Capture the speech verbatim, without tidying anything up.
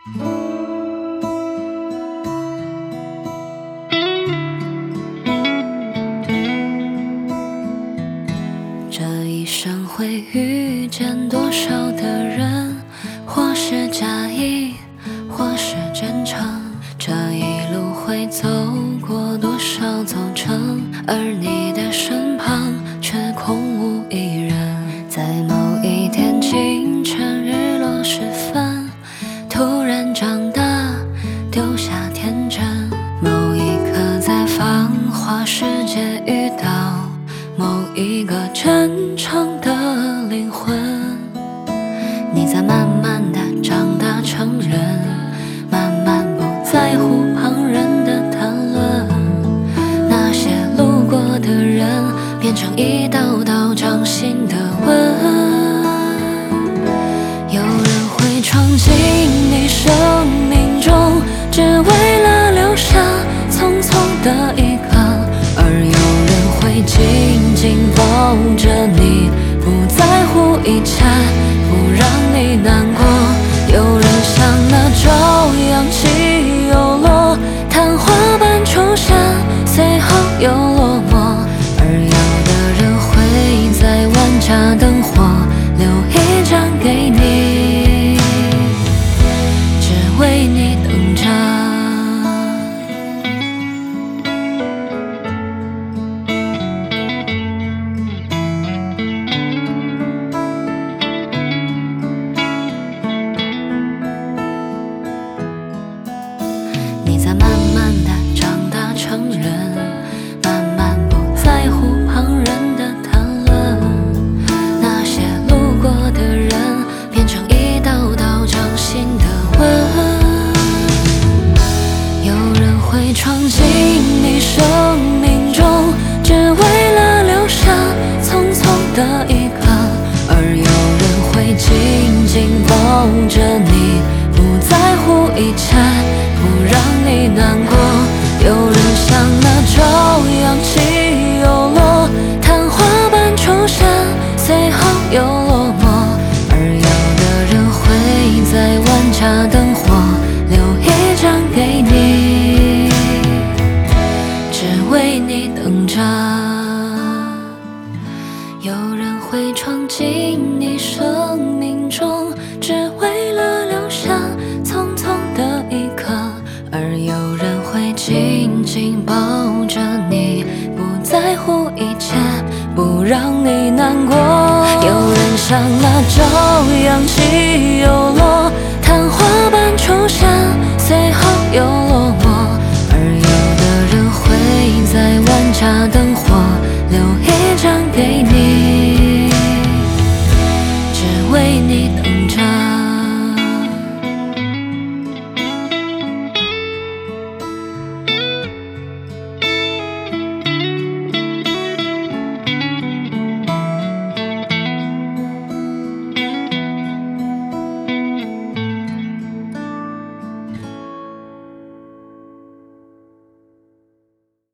这一生会遇见多少的人，或是假意，或是真诚。这一路会走过多少走程，而你的身旁却空无一人。在某一天清晨日落时分，突然长大，丢下天真。某一刻在繁华世界遇到某一个真诚的灵魂，你在慢慢的长大成人，慢慢不在乎旁人的谈论。那些路过的人变成一道道掌心的纹，有人会闯进你生命中，只为了留下匆匆的一刻，而有人会紧紧抱着你，不在乎一切，不让你难过。有人像那朝阳起又落，昙花般出现，随后又落寞。而有的人会在万家灯火留一盏给你，只为你等着。你在慢慢的长大成人，慢慢不在乎旁人的谈论。那些路过的人变成一道道掌心的纹，有人会闯进你生命中，只为了留下匆匆的一刻，而有人会紧紧抱着你，不在乎一切，不让你难过。有人像那朝阳起又落，昙花般出现，随后又落寞。而有的人会在万家灯火留一盏给你，只为你等着。有人会闯进你生命中，只为了留下匆匆的一刻，而有人会紧紧抱着你，不在乎一切，不让你难过。有人像那朝阳起又落，昙花般出现，随后又落寞。而有的人会在万家灯火留一盏给你，只为你等